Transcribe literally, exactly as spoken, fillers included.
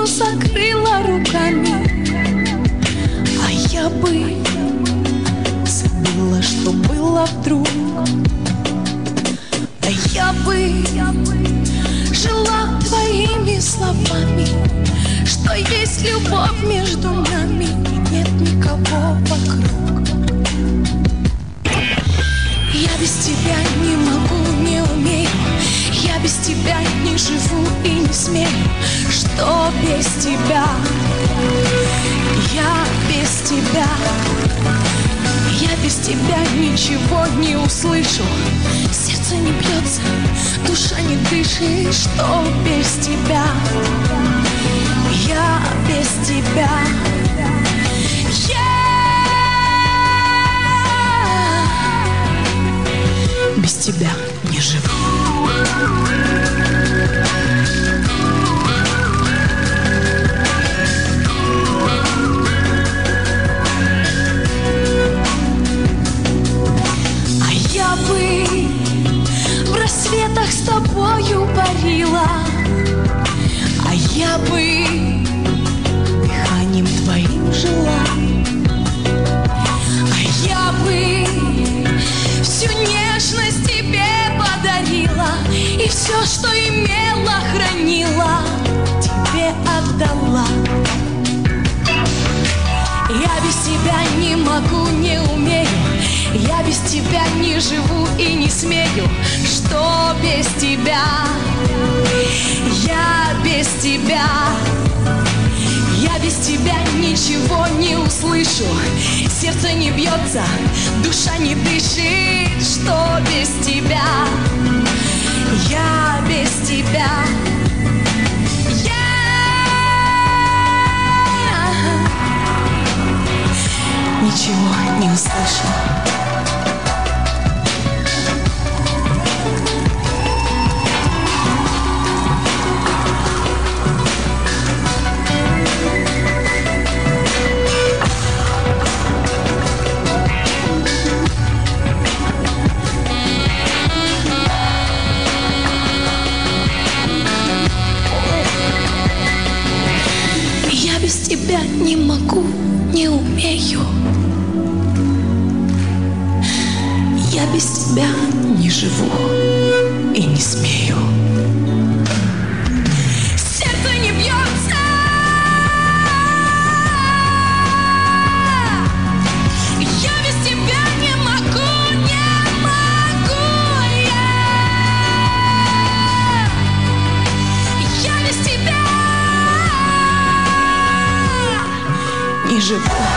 закрыла руками, а я бы забыла, что было вдруг. А я бы жила твоими словами, что есть любовь между нами и нет никого вокруг. Я без тебя не могу, не умею, я без тебя не живу и не смею. Что без тебя? Я без тебя. Я без тебя ничего не услышу. Сердце не бьется, душа не дышит. Что без тебя? Я без тебя. Я без тебя не живу. В с тобою парила, а я бы дыханием твоим жила, а я бы всю нежность тебе подарила и все, что имела, хранила, тебе отдала. Я без тебя не могу, не умею, я без тебя не живу и не смею. Что без тебя? Я без тебя. Я без тебя ничего не услышу. Сердце не бьется, душа не дышит. Что без тебя? Я без тебя. Ничего не услышу. Я без тебя не могу, не умею. Я без тебя не живу и не смею. Сердце не бьется. Я без тебя не могу, не могу я. Я без тебя не живу.